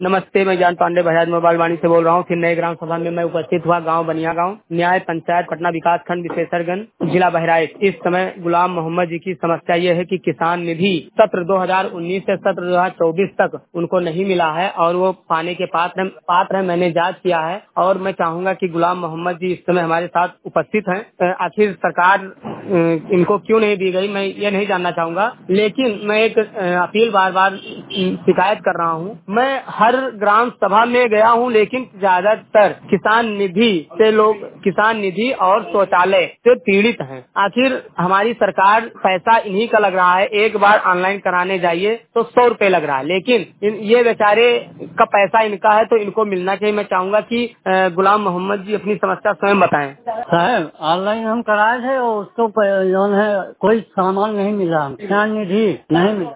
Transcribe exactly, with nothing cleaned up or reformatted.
नमस्ते, मैं ज्ञान पांडे बजाज मोबाइल वाणी से बोल रहा हूँ। फिर नए ग्राम सभा में मैं उपस्थित हुआ। गांव बनिया गांव, न्याय पंचायत, पटना विकास खंड, विशेषरगंज, जिला बहराइच। इस समय गुलाम मोहम्मद जी की समस्या ये है कि किसान निधि सत्र दो हज़ार उन्नीस से सत्र दो हज़ार चौबीस तक उनको नहीं मिला है और वो पाने के पात्र पात्र है। मैंने जांच किया है और मैं चाहूंगा कि गुलाम मोहम्मद जी इस समय हमारे साथ उपस्थित हैं। आखिर सरकार इनको क्यों नहीं दी गई, मैं ये नहीं जानना चाहूंगा, लेकिन मैं एक अपील बार बार शिकायत कर रहा हूँ। मैं हर ग्राम सभा में गया हूँ, लेकिन ज्यादातर किसान निधि से लोग किसान निधि और शौचालय से पीड़ित हैं। आखिर हमारी सरकार पैसा इन्हीं का लग रहा है। एक बार ऑनलाइन कराने जाइए तो सौ रुपए लग रहा है, लेकिन ये बेचारे का पैसा इनका है तो इनको मिलना चाहिए। मैं चाहूंगा कि गुलाम मोहम्मद जी अपनी समस्या स्वयं बताएं। साहब, ऑनलाइन हम कराए थे और उसको लोन है, कोई सामान नहीं मिला, किसान निधि नहीं मिला।